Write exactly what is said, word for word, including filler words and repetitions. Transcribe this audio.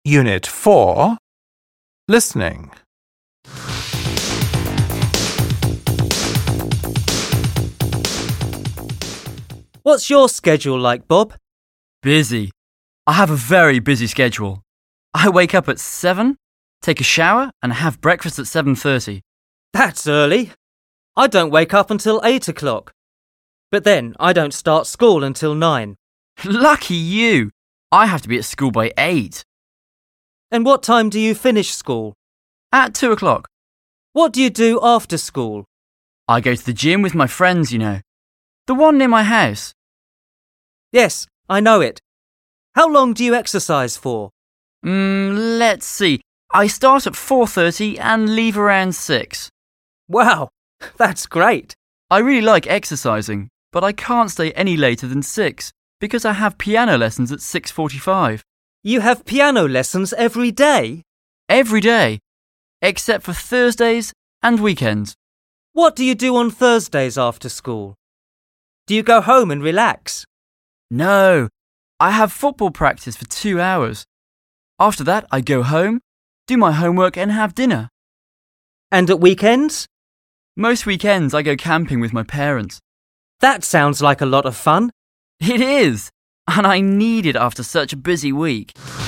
Unit four. Listening. What's your schedule like, Bob? Busy. I have a very busy schedule. I wake up at seven, take a shower and have breakfast at seven thirty. That's early. I don't wake up until eight o'clock. But then I don't start school until nine. Lucky you! I have to be at school by eight. And what time do you finish school? At two o'clock. What do you do after school? I go to the gym with my friends, you know. The one near my house. Yes, I know it. How long do you exercise for? Mm, let's see. I start at four thirty and leave around six. Wow, that's great. I really like exercising, but I can't stay any later than six because I have piano lessons at six forty-five. You have piano lessons every day? Every day, except for Thursdays and weekends. What do you do on Thursdays after school? Do you go home and relax? No, I have football practice for two hours. After that, I go home, do my homework and have dinner. And at weekends? Most weekends I go camping with my parents. That sounds like a lot of fun. It is, and I need it after such a busy week.